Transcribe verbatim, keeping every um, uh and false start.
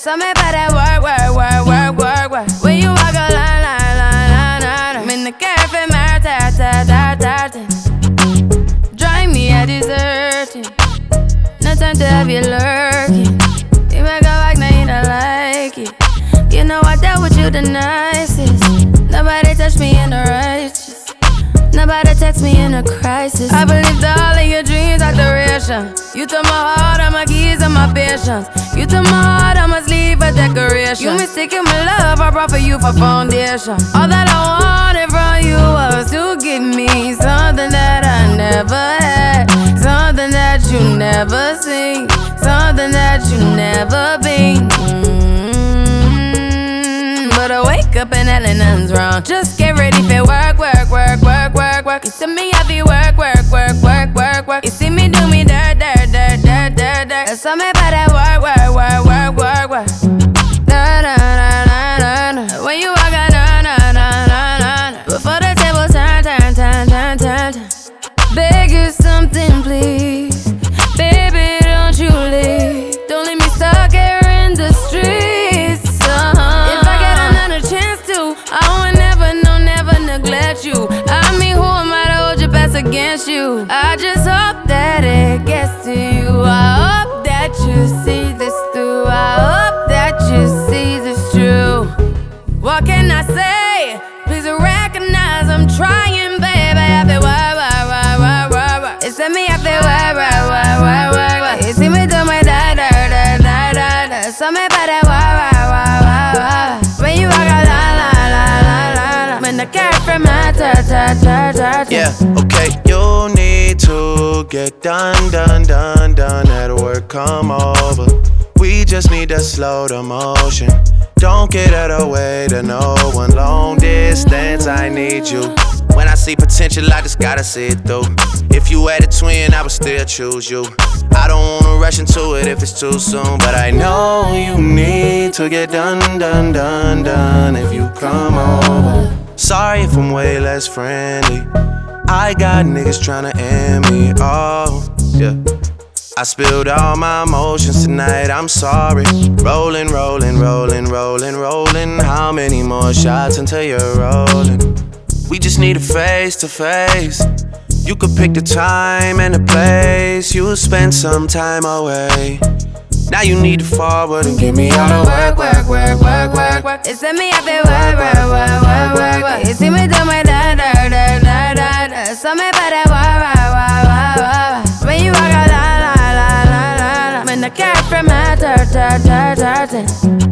So me better work, work, work, work, work, work. When you walk a line, line, line, line, line, I'm in the cafe, my ta ta ta ta ta. Drive me a deserting. No time to have you lurking. You make a like, now you don't like it. You know I dealt with you the nicest. Nobody touched me in the righteous. Nobody text me in a crisis. I believed all of your dreams are duration. You took my heart, all my keys, and my patience. You took my heart, I must leave a decoration. You mistaken my love, I brought for you for foundation. All that I wanted from you was to give me something that I never had, something that you never seen, something that you never been. Mm-hmm. But I wake up and hell nothing's wrong. Just get ready for work, work, work, work, work, work. You see me happy work, work, work, work, work, work. You see me do me dirt, dirt, dirt, dirt, dirt, dirt. That's all me better work, work, work, work, work, work. Na na na na na na. When you walk out, na na na na na. Before the table turn, turn, turn, turn, turn, turn. Beg you something, please, baby, don't you leave. Don't leave me stuck here in the streets. Uh-huh. If I get another chance to, I would never, no, never neglect you. I mean, who am I to hold your best against you? I just hope that it gets to you. I hope that you see this through. I hope that you see this true. What can I say? Please recognize I'm trying, baby. I feel why, why, why, why, why, why. It's me, I feel why, why, why, why, why, why. You see me do my da, da, da, da, da, da. So me better why, why, why, why, why. When you walk out, la, la, la, la, la, la. When the car from my ta, ta, ta, ta, ta. Yeah, okay, you need to get done, done, done, done. At work, come over. We just need to slow the motion. Don't get out of the way to no one. Long distance, I need you. When I see potential, I just gotta see it through. If you had a twin, I would still choose you. I don't wanna rush into it if it's too soon, but I know you need to get done, done, done, done if you come over. Sorry if I'm way less friendly. I got niggas tryna end me, oh, yeah. I spilled all my emotions tonight, I'm sorry. Rolling, rolling, rolling, rolling, rolling. How many more shots until you're rolling? We just need a face to face. You could pick the time and the place. You'll spend some time away. Now you need to forward and give me all the work, work, work, work, work, work. It's me, I feel work, work, work, work, work, work. You see me do my da, da, da, da, da, da. So me better work, work, work, work, work. When you walk out, la, la, la, la, la, la. When the car from my ta, ta, ta, ta, ta.